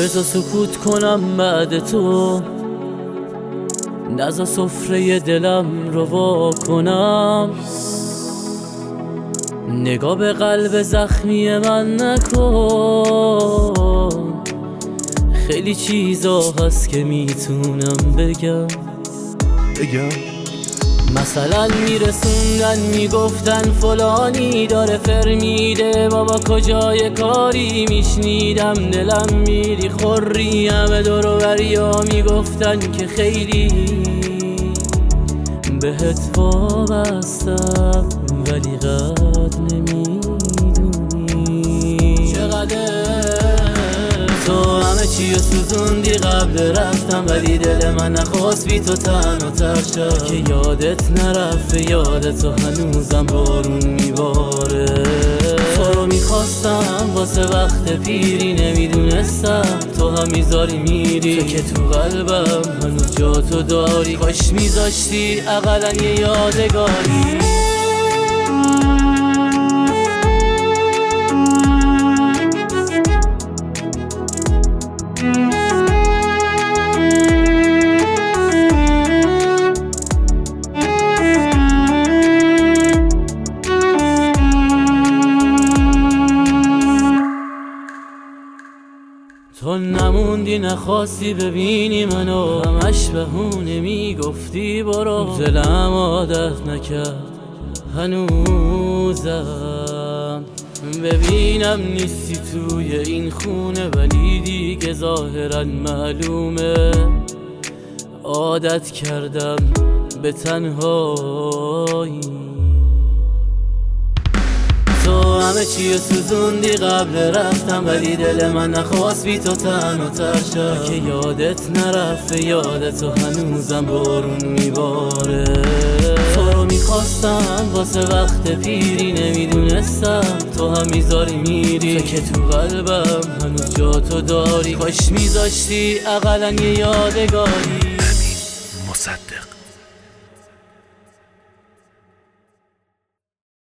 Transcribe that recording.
بذار سکوت کنم بعد تو، نذار سفره دلم رو وا کنم. نگاه به قلب زخمی من نکن، خیلی چیزا هست که میتونم بگم. مثلا میرسوندن میگفتن فلانی داره فر میده، بابا کجای کاری میشنیدم دلم میری خوری. همه دور و بریا میگفتن که خیلی بهت وابستم، ولی قد نمیدونی چقدر تو همه چی رو سوزوندی قبل رفتم، ولی دل من نخواست بی تو تنها تر شد. که یادت نرفته یادت تو هنوزم بارون میباره. تو رو میخواستم واسه وقت پیری، نمیدونستم تو هم میذاری میری. تو که تو قلبم هنوز جا تو داری، کاش میذاشتی اقلا یه یادگاری. تو نموندی نخواستی ببینی منو، همش بهونه میگفتی برو. دلم عادت نکرد هنوزم ببینم نیستی توی این خونه، ولی دیگه ظاهرا معلومه عادت کردم به تنهایی. تو همه چی رو سوزوندی قبل رفتم، ولی دل من نخواست بی تو تنها تر شد. که یادت نرفته یادت تو هنوزم بارون میباره. تو رو میخواستم واسه وقت پیری، نمیدونستم تو هم میذاری میری. تو که تو قلبم هنوز جا تو داری، کاش میذاشتی اقلا یه یادگاری. امین مصدق.